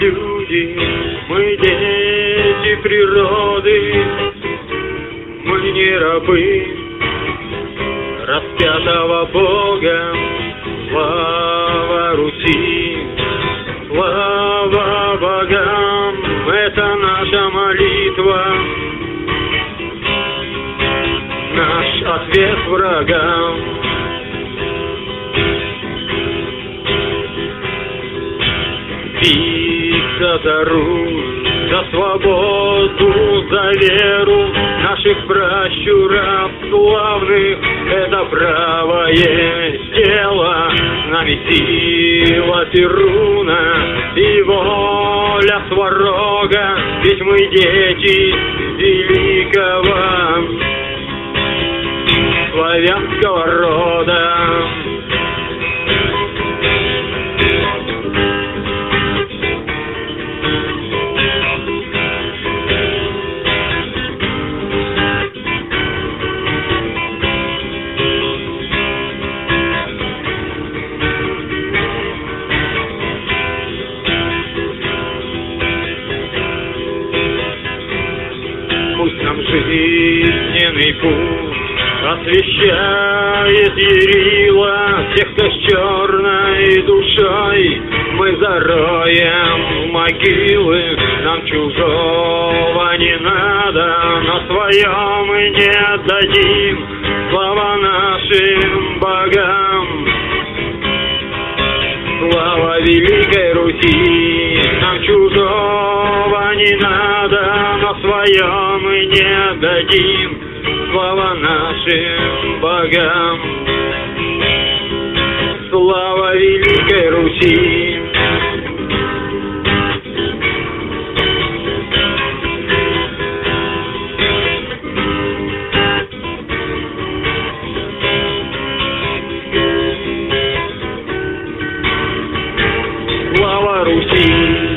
люди, мы дети природы, мы не рабы распятого Бога. Слава Руси, слава богам, это наша молитва, наш ответ врагам. Биться за Русь, за свободу, за веру наших пращуров славных, это правое дело. С нами сила Перуна и воля Сварога, ведь мы дети великого славянского рода. Пусть нам жизненный путь освещает Ярила, всех, кто с черной душой, мы зароем могилы, нам чужого не надо, на своем не отдадим, слава нашим богам. Слава Великой Руси, нам чужого не надо, на своем мы не отдадим, слава нашим богам. Слава Великой Руси. Слава Руси.